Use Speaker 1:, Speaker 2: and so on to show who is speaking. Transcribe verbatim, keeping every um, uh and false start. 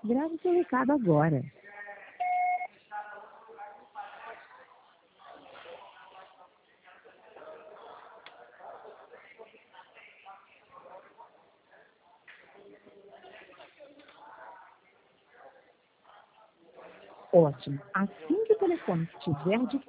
Speaker 1: Grave seu recado agora. Ótimo. Assim que o telefone estiver de